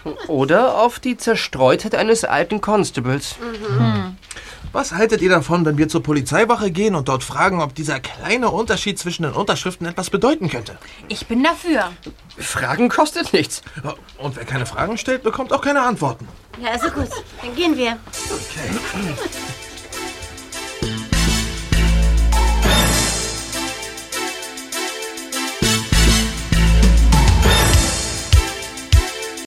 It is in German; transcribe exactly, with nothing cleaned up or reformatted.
Oder auf die Zerstreutheit eines alten Constables. Mhm. Hm. Was haltet ihr davon, wenn wir zur Polizeiwache gehen und dort fragen, ob dieser kleine Unterschied zwischen den Unterschriften etwas bedeuten könnte? Ich bin dafür. Fragen kostet nichts. Und wer keine Fragen stellt, bekommt auch keine Antworten. Ja, also gut. Dann gehen wir. Okay.